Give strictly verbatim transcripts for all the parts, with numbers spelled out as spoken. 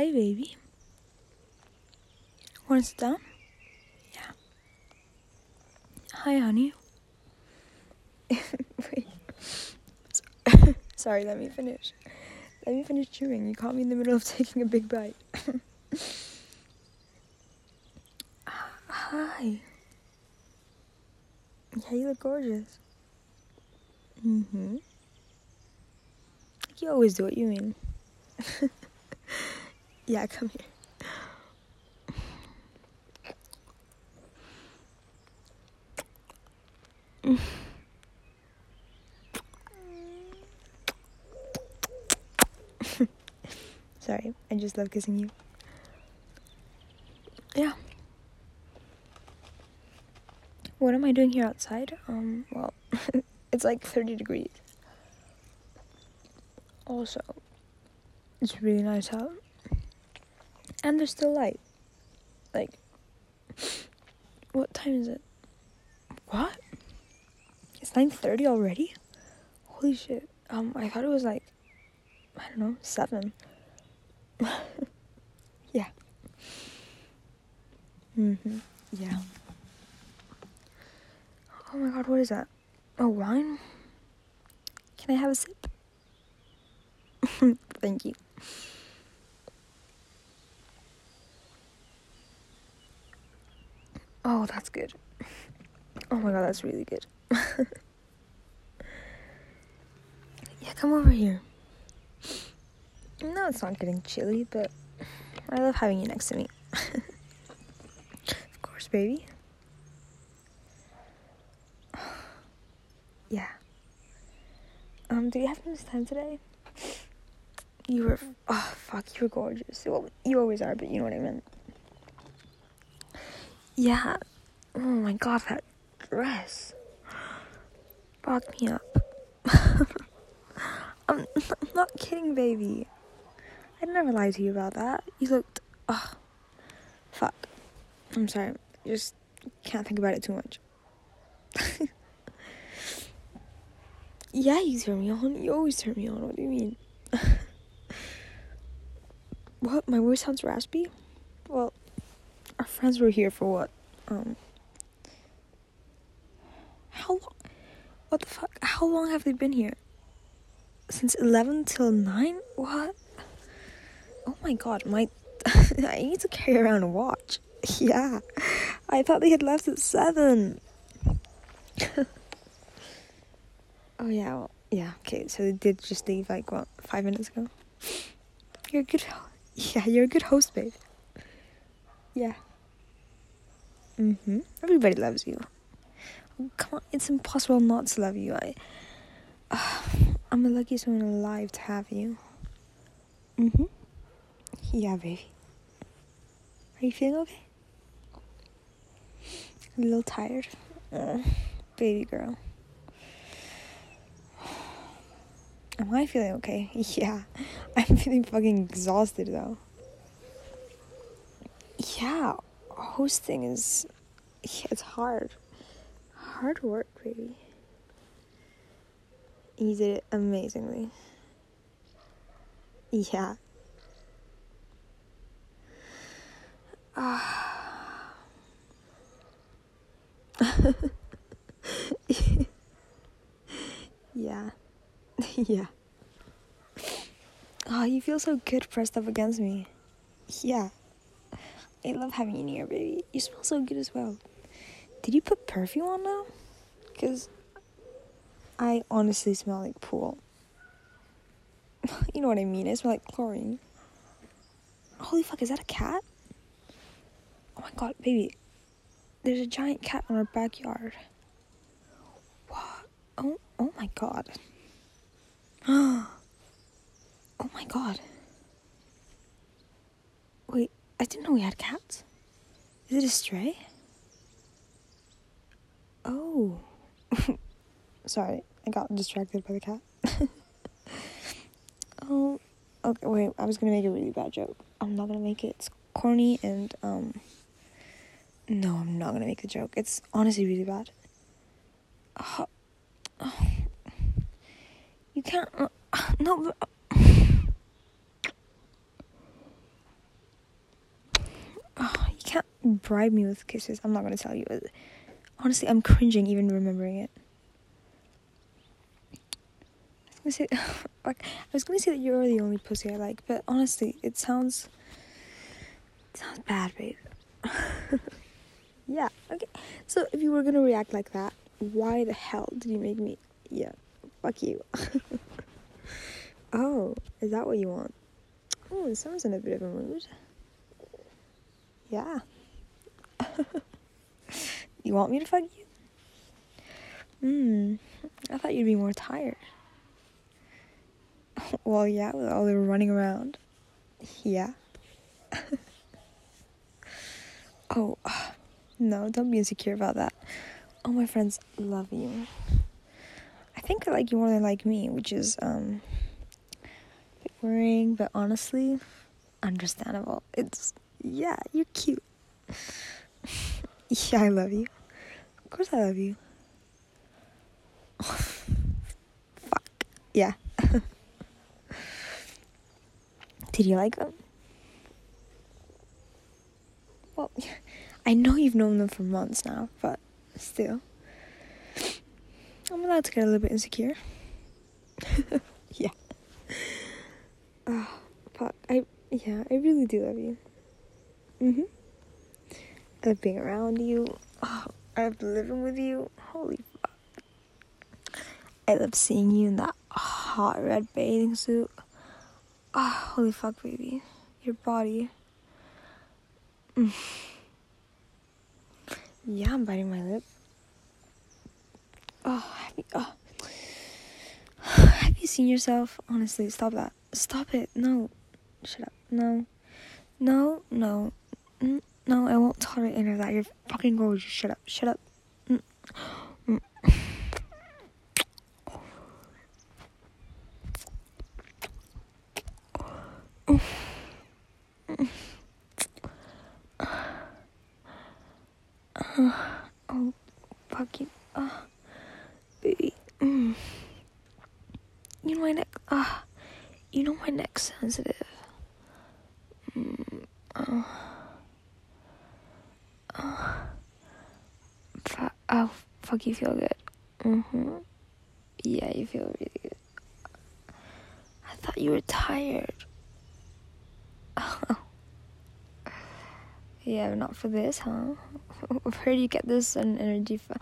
Hi, baby. Want to sit down? Yeah. Hi, honey. Wait. Sorry, let me finish. Let me finish chewing. You caught me in the middle of taking a big bite. Hi. Yeah, you look gorgeous. Mm-hmm. You always do. What you mean? Yeah, come here. Sorry, I just love kissing you. Yeah. What am I doing here outside? Um, well, it's like thirty degrees. Also, it's really nice out. And there's still light. Like, what time is it? What? It's nine thirty already? Holy shit. Um, I thought it was like, I don't know, seven. Yeah. Mm-hmm. Yeah. Oh my god, what is that? Oh, wine? Can I have a sip? Thank you. Oh, that's good. Oh my god, that's really good. Yeah, come over here. No, it's not getting chilly, but I love having you next to me. Of course, baby. Yeah. Um, did you have this time today? You were, oh, fuck, you were gorgeous. Well, you always are, but you know what I meant. Yeah. Oh my god, that dress. Fucked me up. I'm, I'm not kidding, baby. I'd never lie to you about that. You looked, oh, fuck. I'm sorry. Just can't think about it too much. Yeah, you turn me on. You always turn me on. What do you mean? What? My voice sounds raspy? Well, our friends were here for what? Um, how long? What the fuck? How long have they been here? Since eleven till nine? What? Oh my god, my... I need to carry around a watch. Yeah. I thought they had left at seven. Oh yeah, well, yeah, okay, so they did just leave, like, what, five minutes ago? You're a good... Yeah, you're a good host, babe. Yeah. Mm-hmm. Everybody loves you. Oh, come on, it's impossible not to love you. I... Uh, I'm the luckiest woman alive to have you. Mm-hmm. Yeah, baby. Are you feeling okay? A little tired? Oh, baby girl. Am I feeling okay? Yeah. I'm feeling fucking exhausted, though. Yeah. Hosting is... Yeah, it's hard. Hard work, baby. You did it amazingly. Yeah. Ah. Yeah. Yeah. Oh, you feel so good pressed up against me. Yeah. I love having you near, baby. You smell so good as well. Did you put perfume on now? Because I honestly smell like pool. You know what I mean? I smell like chlorine. Holy fuck, is that a cat? Oh my god, baby. There's a giant cat in our backyard. What? Oh, oh my god. Oh my god. Wait, I didn't know we had cats. Is it a stray? Oh. Sorry, I got distracted by the cat. Oh, okay, wait, I was gonna make a really bad joke. I'm not gonna make it. It's corny and, um... No, I'm not gonna make the joke. It's honestly really bad. Uh, oh. You can't... Uh, no, but... can't bribe me with kisses. I'm not gonna tell you. Honestly, I'm cringing even remembering it. I was gonna say, like, I was gonna say that you're the only pussy I like, but honestly, it sounds, it sounds bad, babe. Yeah, okay. So if you were gonna react like that, why the hell did you make me? Yeah, fuck you. Oh, is that what you want? Oh, someone's in a bit of a mood. Yeah. You want me to fuck you? Hmm. I thought you'd be more tired. Well, yeah, with all the running around. Yeah. Oh, uh, no, don't be insecure about that. All my friends love you. I think I like you more than like me, which is, um, a bit worrying, but honestly, understandable. It's, yeah, you're cute. Yeah, I love you. Of course I love you. Fuck. Yeah. Did you like them? Well, I know you've known them for months now, but still. I'm allowed to get a little bit insecure. Yeah. Oh, fuck. I, yeah, I really do love you. Mm-hmm. I love being around you. Oh, I love living with you. Holy fuck. I love seeing you in that hot red bathing suit. Oh, holy fuck, baby. Your body. Mm. Yeah, I'm biting my lip. Oh, have you, oh. Have you seen yourself? Honestly, stop that. Stop it. No. Shut up. No. No, no. Mm, no, I won't tolerate any of that. You're fucking gorgeous. Shut up. Shut up. Mm. Mm. Oh, fuck you. Oh, baby. Mm. You know my neck. Ah, uh, you know my neck's sensitive. Mm. Oh. Oh. Fuck. Oh, fuck. You feel good. Mhm. Yeah, you feel really good. I thought you were tired. Oh. Yeah, not for this, huh? Where do you get this and energy from?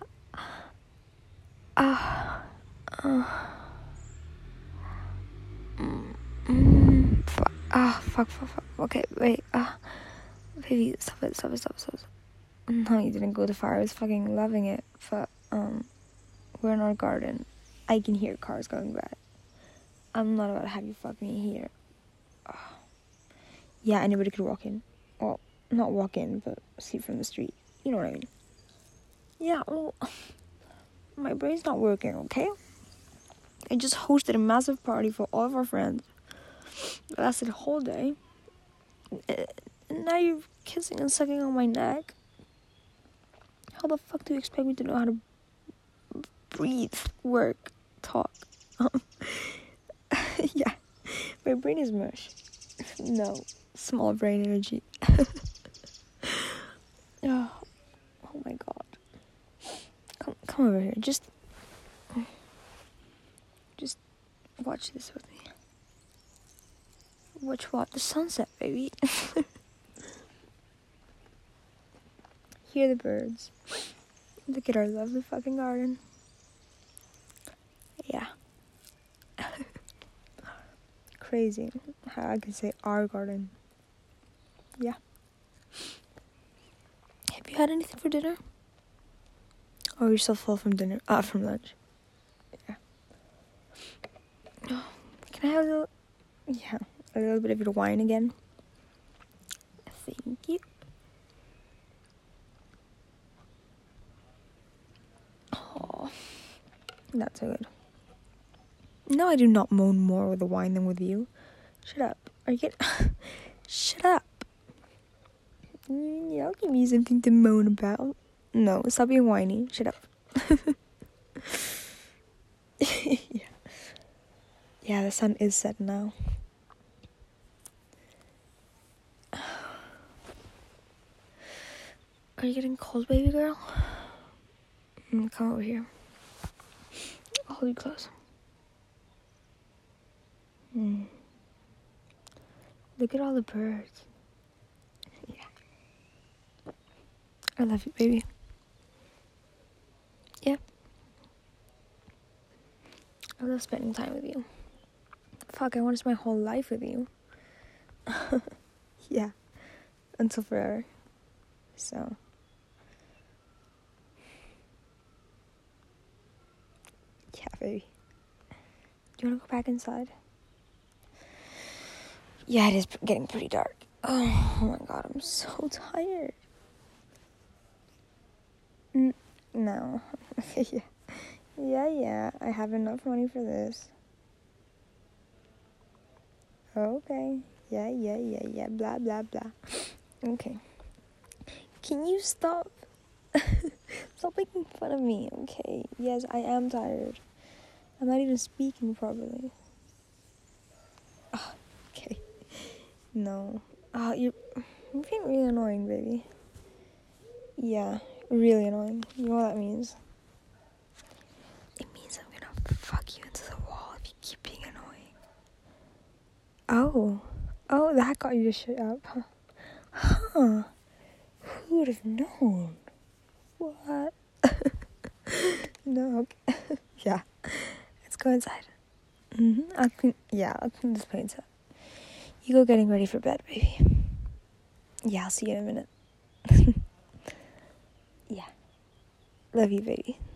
Ah. Uh, mm, mm, fuck. Ah, fuck, fuck, fuck. Okay, wait. Ah, baby, stop it, stop it, stop it, stop it. No, you didn't go too far. I was fucking loving it. But um, we're in our garden. I can hear cars going by. I'm not about to have you fuck me here. Oh. Yeah, anybody could walk in. Well, not walk in, but see from the street. You know what I mean? Yeah, well, my brain's not working, okay? I just hosted a massive party for all of our friends. It lasted a whole day. And now you're kissing and sucking on my neck. How the fuck do you expect me to know how to breathe, work, talk? Yeah, my brain is mush. No, small brain energy. Oh, oh my god. Come, come over here. Just, just watch this with me. Watch what? The sunset, baby. Hear the birds. Look at our lovely fucking garden. Yeah. Crazy how I can say our garden. Yeah. Have you had anything for dinner? Oh, you're so full from dinner. Ah, uh, from lunch. Yeah. Oh, can I have a little... Yeah, a little bit of your wine again? Thank you. Oh, not so good. No, I do not moan more with the wine than with you. Shut up. Are you getting... Shut up. Yeah, I'll give you something to moan about. No, stop being whiny. Shut up. Yeah. Yeah, the sun is set now. Are you getting cold, baby girl? Mm, come over here. I'll hold you close. Mm. Look at all the birds. Yeah. I love you, baby. Yeah. I love spending time with you. Fuck, I want to spend my whole life with you. Yeah. Until forever. So. Yeah, baby. Do you want to go back inside? Yeah, it is getting pretty dark. Oh, oh my god, I'm so tired. N- no. Yeah. Yeah, yeah. I have enough money for this. Okay. Yeah, yeah, yeah, yeah. Blah, blah, blah. Okay. Can you stop? Stop making fun of me, okay? Yes, I am tired. I'm not even speaking properly. Oh, okay. No. Oh, you're, you're being really annoying, baby. Yeah, really annoying. You know what that means? It means I'm gonna fuck you into the wall if you keep being annoying. Oh. Oh, that got you to shut up, huh? Huh. Who would have known? What? No, okay. Yeah. Let's go inside. Mm-hmm. I'll clean, yeah, I'll clean this paint up. You go getting ready for bed, baby. Yeah, I'll see you in a minute. Yeah. Love you, baby.